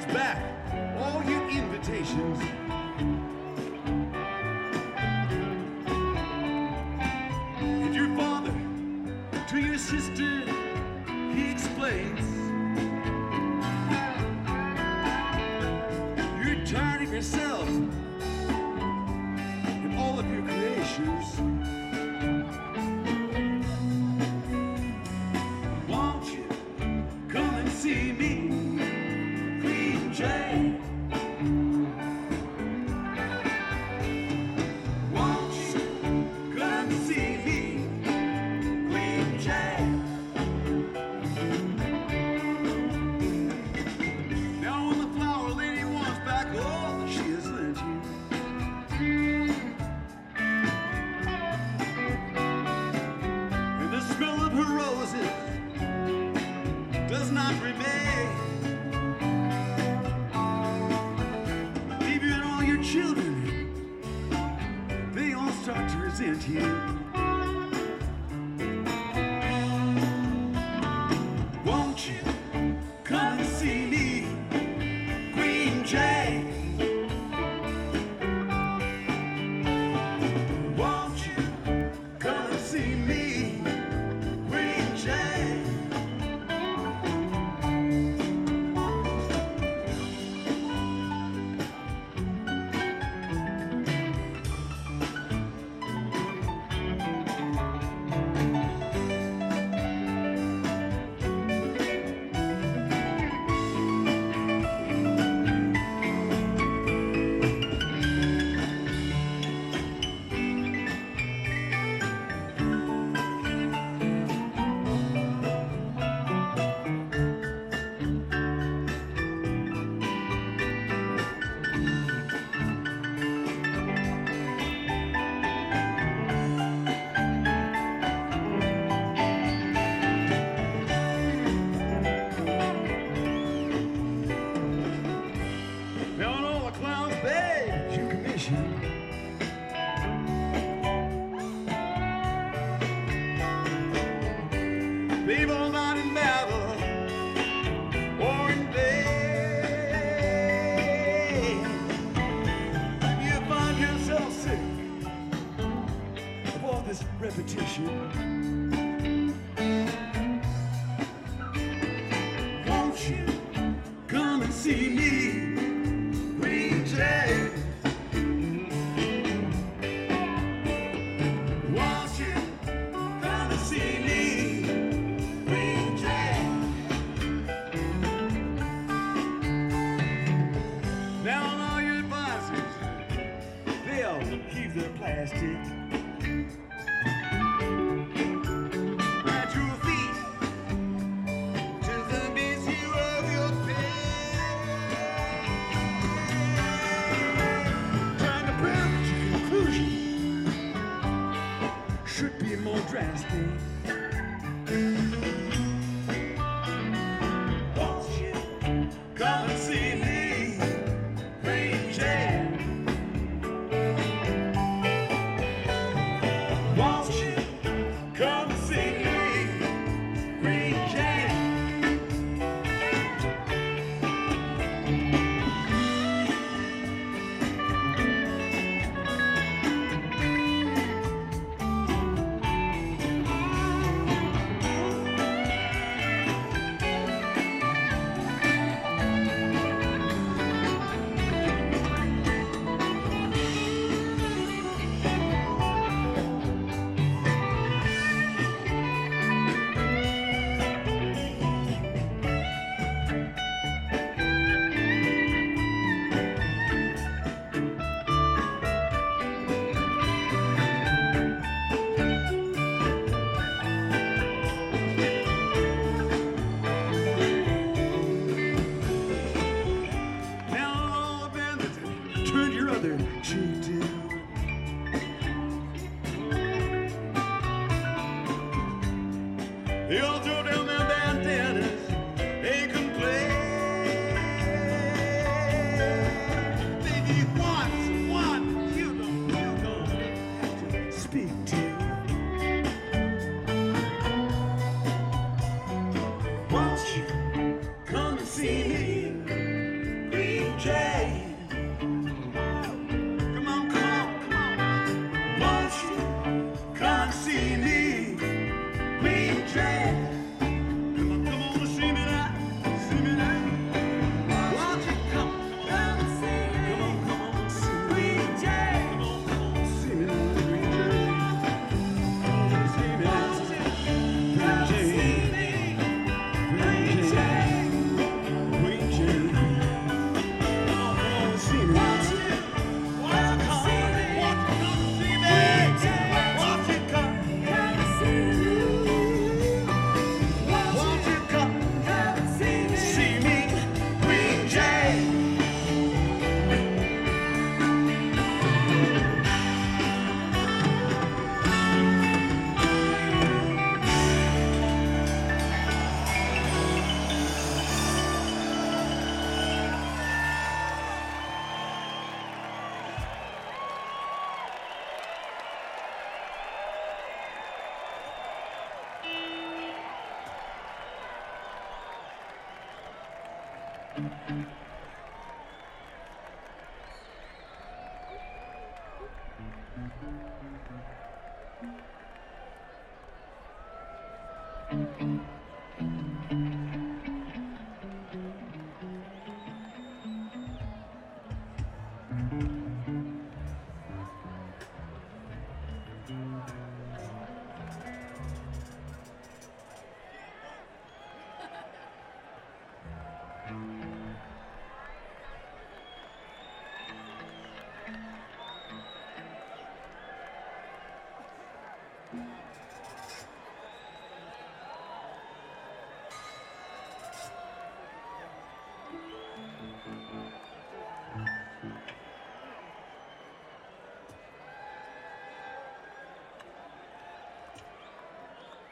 takes back all your invitations. And your father, to your sister, he explains. You're tired of yourself and all of your creations. Won't you come and see me, Queen Jane? Won't you come and see me, Queen Jane? Now when the flower lady wants back all that she has lent you, and the smell of her roses does not remain, leave you and all your children, they all start to resent you. Won't you come and see me, Queen Jane? Won't you come and see me, Queen Jane? Now and all the clowns beg you commission. Babe, all night in battle or in bed, you find yourself sick of all this repetition. Won't you come and see me, Queen Jane? Won't you come and see me, Queen Jane? Now all your advisors, they'll heave their plastic at your feet to the busy of your bed, trying to prove that your conclusion should be more drastic. Won't you come and see me, Queen Jane? Won't you come and see me, Queen Jane? Now all the bandits turn your other cheek to. They all throw down their bandanas, they complain. Baby, what's one you don't have to speak to? Won't you come and see me,